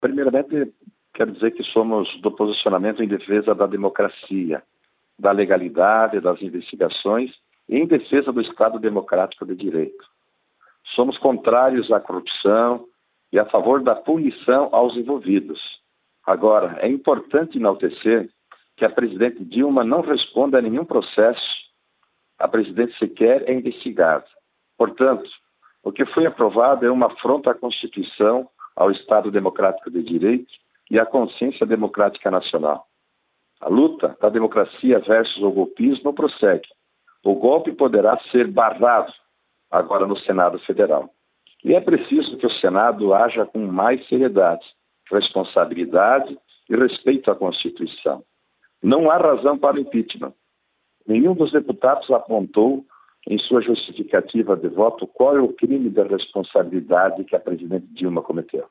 Primeiramente, quero dizer que somos do posicionamento em defesa da democracia, da legalidade, das investigações e em defesa do Estado democrático de direito. Somos contrários à corrupção e a favor da punição aos envolvidos. Agora, é importante enaltecer que a presidente Dilma não responde a nenhum processo. A presidente sequer é investigada. Portanto, o que foi aprovado é uma afronta à Constituição, ao Estado democrático de direito e à consciência democrática nacional. A luta da democracia versus o golpismo prossegue. O golpe poderá ser barrado agora no Senado Federal. E é preciso que o Senado haja com mais seriedade, responsabilidade e respeito à Constituição. Não há razão para o impeachment. Nenhum dos deputados apontou em sua justificativa de voto qual é o crime da responsabilidade que a presidente Dilma cometeu.